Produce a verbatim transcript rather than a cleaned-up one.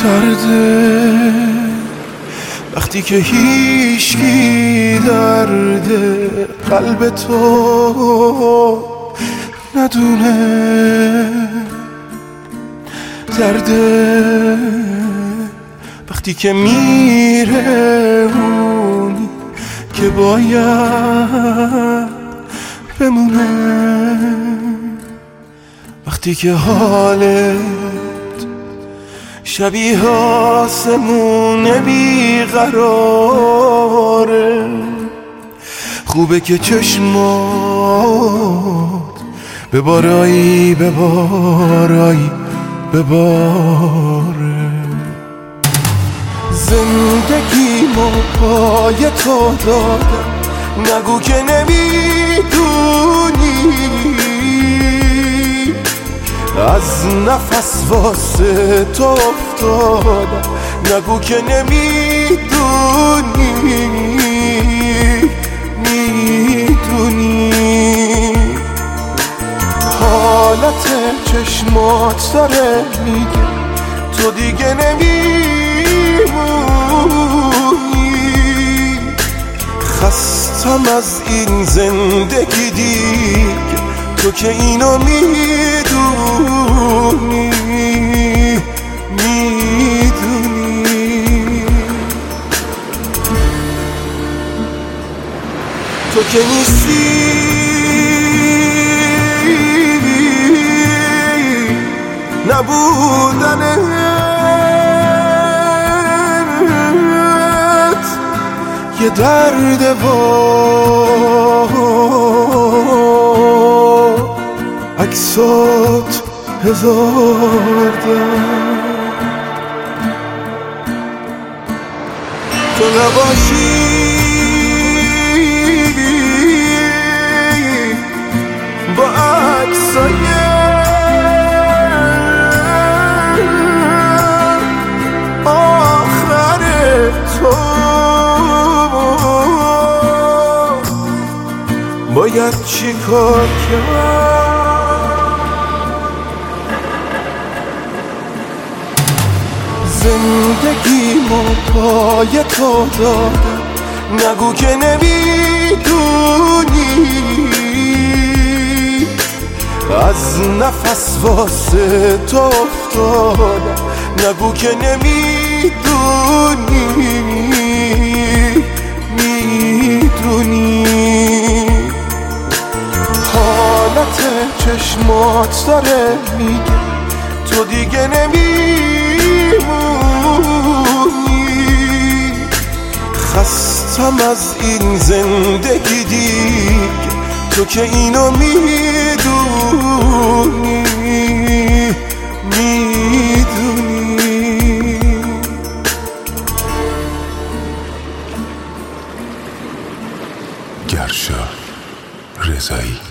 درده وقتی که هیچکی درده قلب تو ندونه، درده وقتی که میره اونی که باید بمونه، وقتی که حالت شبیه آسمون بیقراره، خوبه که چشمات ببارایی ببارایی بباره. زندگیمو پای تو دادم، نگو که نمیدونی از نفس واسه تو افتادم، نگو که نمیدونی میدونی حالت چشمات داره میگه تو دیگه نمیمونی. خستم از این زندگی دیگه، تو که اینو میدونی میدونی تو که نیستی نبودنت یه درد و عکسات هزار درد. تو نباشی با عکسای باید چی کار کرد؟ زندگیمو پای تو دادم، نگو که نمیدونی از نفس واسه تو افتادم، نگو که نمیدونی میدونی حالت چشمات داره میگه تو دیگه نمیمونی. خستم از این زندگی دیگه، تو که اینو میدونی میدونی گرشا رضایی.